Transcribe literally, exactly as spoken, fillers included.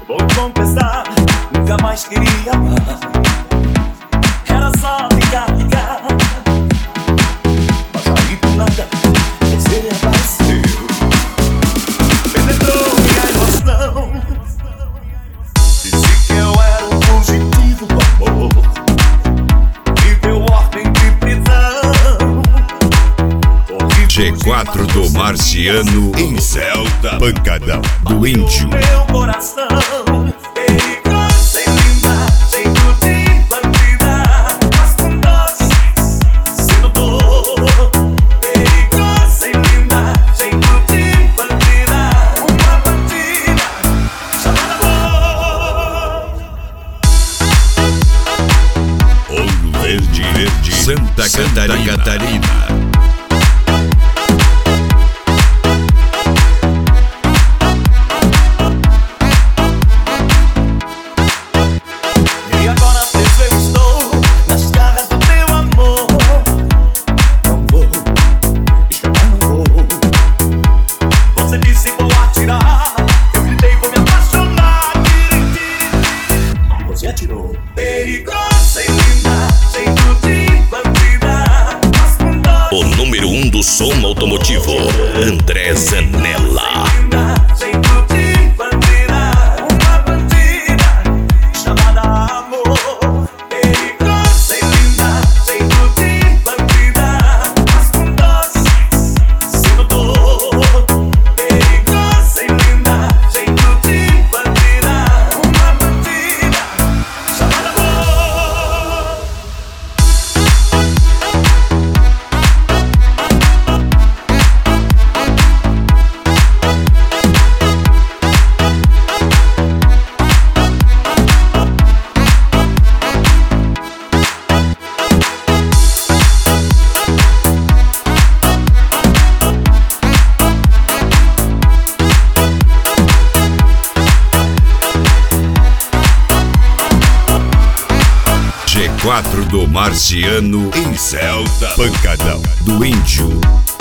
Vou confessar, nunca mais queria amar. Era só ligar, ligar. Mas aí do nada você apareceu, penetrou minha emoção. Disse que eu era o fugitivo do amor, me deu ordem de prisão. G quatro do Marciano em Celta, pancadão do Índio. Meu coração, perigosa e linda, jeito de bandida, mas com doce, sedutor. Perigosa e linda, jeito de bandida, uma bandida chamada amor. Ouro Verde, Verde, Santa Catarina, Catarina. Perigosa e linda, jeito de bandida, mas com doce. O número um do som automotivo, André Zanella. Jeito de bandida, uma bandida chamada amor. Perigosa e linda, jeito de bandida, mas com doce, sedutor. Perigosa e linda, jeito de bandida, uma bandida chamada amor. G quatro do Marciano em Celta, pancadão do Índio.